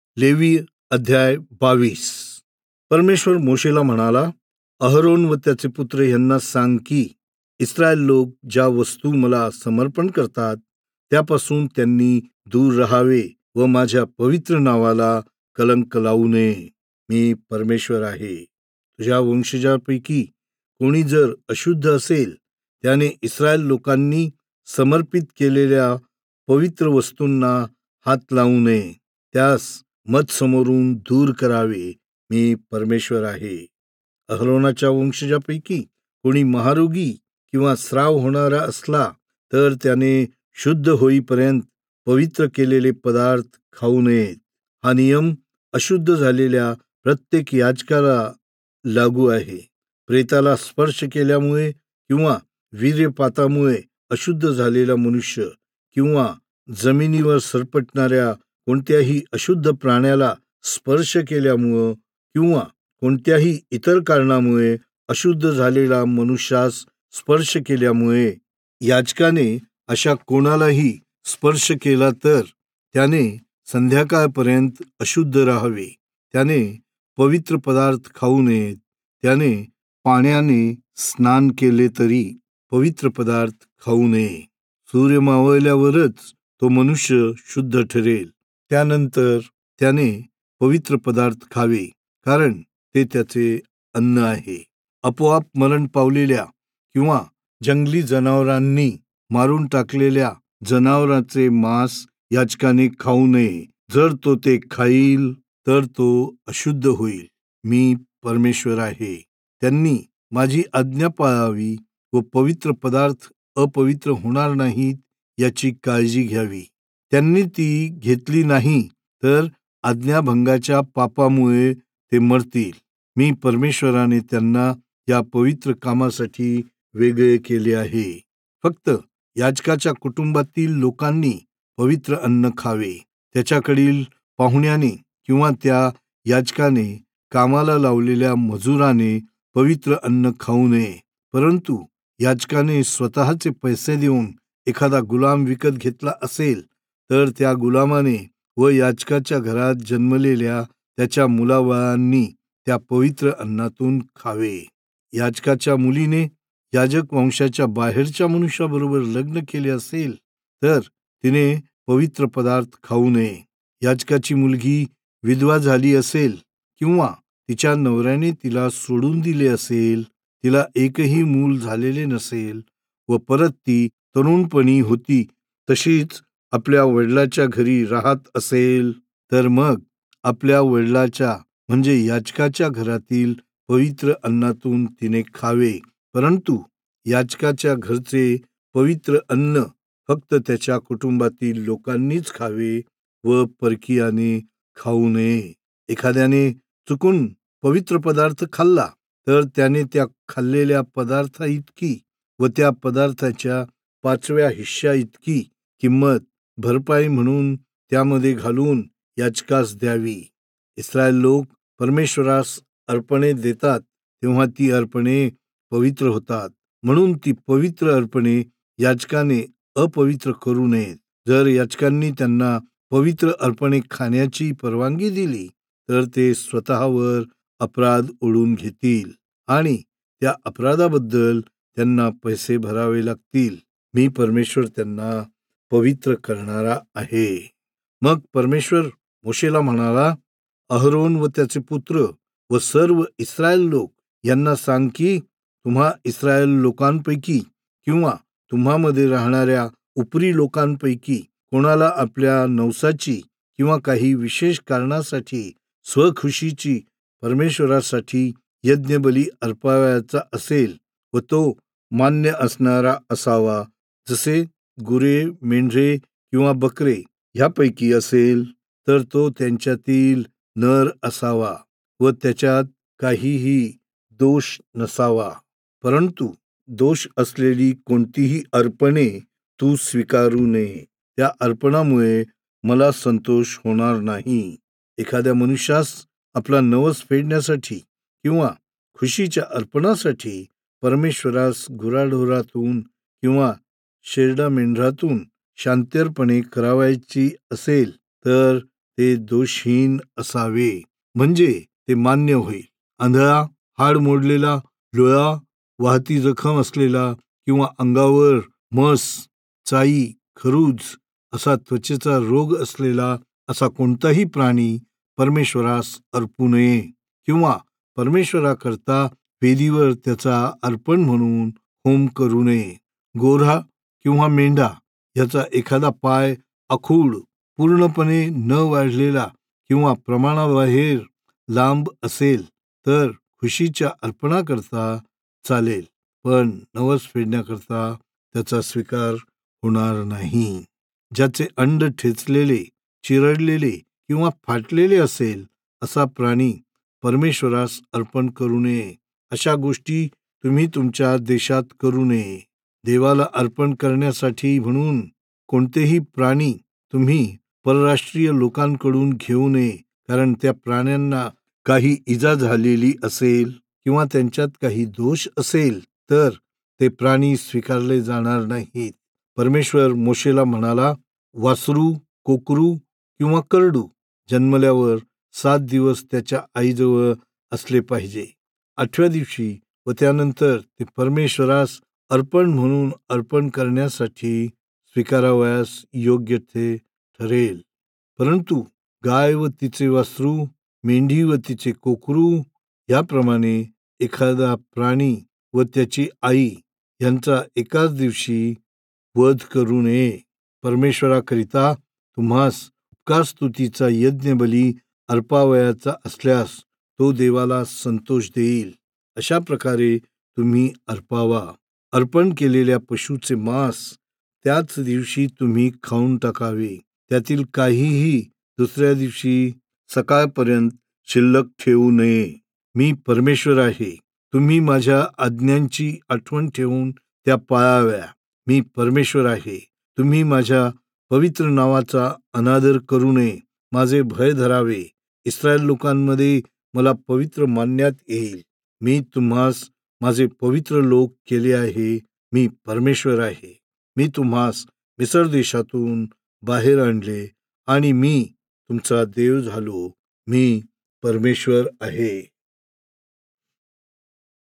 Levy अध्याय 22. परमेश्वर मोशेला म्हणाला, अहरोन व त्याचे पुत्र यांना सांग की इस्रायल लोक ज्या वस्तू मला समर्पण करतात त्यापासून त्यांनी दूर राहावे व माझ्या पवित्र नावाला कलंक लावू नये. मी परमेश्वर आहे. तुझ्या वंशजापैकी कोणी जर अशुद्ध असेल त्याने इस्रायल लोकांनी समर्पित केलेल्या पवित्र वस्तूंना हात लावू नये, त्यास मत समोरून दूर करावे. मी परमेश्वर आहे. अहरोनाच्या वंशजापैकी कोणी महारोगी किंवा स्राव होणारा असला तर त्याने शुद्ध होईपर्यंत पवित्र केलेले पदार्थ खाऊ नयेत. हा नियम अशुद्ध झालेल्या प्रत्येक याजकाला लागू आहे. प्रेताला स्पर्श केल्यामुळे किंवा वीर्यपातामुळे अशुद्ध झालेला मनुष्य किंवा जमिनीवर सरपटणाऱ्या कोणत्याही अशुद्ध प्राण्याला स्पर्श केल्यामुळं किंवा कोणत्याही इतर कारणामुळे अशुद्ध झालेला मनुष्यास स्पर्श केल्यामुळे याजकाने अशा कोणालाही स्पर्श केला तर त्याने संध्याकाळपर्यंत अशुद्ध राहावे. त्याने पवित्र पदार्थ खाऊ नयेत. त्याने पाण्याने स्नान केले तरी पवित्र पदार्थ खाऊ नये. सूर्य मावळल्यावरच तो मनुष्य शुद्ध ठरेल. त्यानंतर त्याने पवित्र पदार्थ खावे, कारण ते त्याचे अन्न आहे. आपोआप मरण पावलेल्या किंवा जंगली जनावरांनी मारून टाकलेल्या जनावरांचे मांस याजकाने खाऊ नये. जर तो ते खाईल तर तो अशुद्ध होईल. मी परमेश्वर आहे. त्यांनी माझी आज्ञा पाळावी व पवित्र पदार्थ अपवित्र होणार नाहीत याची काळजी घ्यावी. त्यांनी ती घेतली नाही तर आज्ञाभंगाच्या पापामुळे ते मरतील. मी परमेश्वराने त्यांना या पवित्र कामासाठी वेगळे केले आहे. फक्त याजकाच्या कुटुंबातील लोकांनी पवित्र अन्न खावे. त्याच्याकडील पाहुण्याने किंवा त्या याजकाने कामाला लावलेल्या मजुराने पवित्र अन्न खाऊ नये. परंतु याजकाने स्वतःचे पैसे देऊन एखादा गुलाम विकत घेतला असेल तर त्या गुलामाने व याजकाच्या घरात जन्मलेल्या त्याच्या मुलाबाळांनी त्या पवित्र अन्नातून खावे. याजकाच्या मुलीने याजक वंशाच्या बाहेरच्या मनुष्याबरोबर लग्न केले असेल तर तिने पवित्र पदार्थ खाऊ नये. याजकाची मुलगी विधवा झाली असेल किंवा तिच्या नवऱ्याने तिला सोडून दिले असेल, तिला एकही मूल झालेले नसेल व परत ती तरुणपणी होती तशीच आपल्या वडिलाच्या घरी राहत असेल तर मग आपल्या वडिलाच्या म्हणजे याजकाच्या घरातील पवित्र अन्नातून तिने खावे. परंतु याजकाच्या घरचे पवित्र अन्न फक्त त्याच्या कुटुंबातील लोकांनीच खावे व परकीयाने खाऊ नये. एखाद्याने चुकून पवित्र पदार्थ खाल्ला तर त्याने त्या खाल्लेल्या पदार्थाइतकी व त्या पदार्थाच्या 5व्या हिस्सा इतकी किंमत भरपाई म्हणून त्यामध्ये घालून याजकास द्यावी. इस्रायल लोक परमेश्वरास अर्पणे देतात तेव्हा ती अर्पणे पवित्र होतात. म्हणून ती पवित्र अर्पणे याजकाने अपवित्र करू नयेत. जर याजकांनी त्यांना पवित्र अर्पणे खाण्याची परवानगी दिली तर ते स्वतःवर अपराध ओढून घेतील आणि त्या अपराधाबद्दल त्यांना पैसे भरावे लागतील. मी परमेश्वर त्यांना पवित्र करणारा आहे. मग परमेश्वर मोशेला म्हणाला, अहरोन व त्याचे पुत्र व सर्व इस्रायल लोक यांना सांग की तुम्हा इस्रायल लोकांपैकी किंवा तुम्हामध्ये राहणाऱ्या उपरी लोकांपैकी कोणाला आपल्या नवसाची किंवा काही विशेष कारणासाठी स्वखुशीची परमेश्वरासाठी यज्ञबली अर्पावयाचा असेल व तो मान्य असणारा असावा, जसे गुरे, मेंढरे किंवा बकरे ह्यापैकी असेल तर तो त्यांच्यातील नर असावा व त्याच्यात काहीही दोष नसावा. परंतु दोष असलेली कोणतीही अर्पणे तू स्वीकारू नये. त्या अर्पणामुळे मला संतोष होणार नाही. एखाद्या मनुष्यास आपला नवस फेडण्यासाठी किंवा खुशीच्या अर्पणासाठी परमेश्वरास गुराढोरातून किंवा शेरडा मेंढरातून शांतर्पणे करावायची असेल तर ते दोषहीन असावे, म्हणजे ते मान्य होईल. आंधळा, हाड मोडलेला, डोळा, वाहती जखम असलेला किंवा अंगावर मस, चाई, खरूज असा त्वचेचा रोग असलेला असा कोणताही प्राणी परमेश्वरास अर्पू नये किंवा परमेश्वराकरता वेदीवर त्याचा अर्पण म्हणून होम करू नये. गोरा किंवा मेंढा याचा एखादा पाय आखूड, पूर्णपणे न वाढलेला किंवा प्रमाणाबाहेर लांब असेल तर खुशीच्या अर्पणाकरता चालेल, पण नवस फेडण्याकरता त्याचा स्वीकार होणार नाही. ज्याचे अंड ठेचलेले, चिरडलेले किंवा फाटलेले असेल असा प्राणी परमेश्वरास अर्पण करू नये. अशा गोष्टी तुम्ही तुमच्या देशात करू नये. देवाला अर्पण करण्यासाठी म्हणून कोणतेही प्राणी तुम्ही परराष्ट्रीय लोकांकडून घेऊ नये, कारण त्या प्राण्यांना काही इजा झालेली असेल किंवा त्यांच्यात काही दोष असेल तर ते प्राणी स्वीकारले जाणार नाहीत. परमेश्वर मोशेला म्हणाला, वासरू, कोकरू किंवा करडू जन्मल्यावर 7 दिवस त्याच्या आईजवळ असले पाहिजे. 8व्या दिवशी व त्यानंतर ते परमेश्वरास अर्पण म्हणून अर्पण करण्यासाठी स्वीकारावयास योग्य ते ठरेल. परंतु गाय व तिचे वासरू, मेंढी व तिचे कोकरू याप्रमाणे एखादा प्राणी व त्याची आई यांचा एकाच दिवशी वध करू नये. परमेश्वराकरिता तुम्हास उपकारस्तुतीचा यज्ञबली अर्पावयाचा असल्यास तो देवाला संतोष देईल. अशा प्रकारे तुम्ही अर्पावा. अर्पण केलेल्या पशुचे मांस त्याच दिवशी तुम्ही खाऊन टाकावे. त्यातील काहीही दुसऱ्या दिवशी सकाळपर्यंत शिल्लक ठेवू नये. मी परमेश्वर आहे. तुम्ही माझ्या आज्ञांची आठवण ठेवून त्या पाळाव्या. मी परमेश्वर आहे. तुम्ही माझ्या पवित्र नावाचा अनादर करू नये. माझे भय धरावे. इस्रायल लोकांमध्ये मला पवित्र मानण्यात येईल. मी तुम्हास माझे पवित्र लोक केले आहे. मी परमेश्वर आहे. मी तुम्हास मिस्र देशातून बाहेर आणले आणि मी तुमचा देव झालो. मी परमेश्वर आहे.